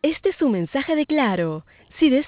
Este es un mensaje de Claro. Si deseas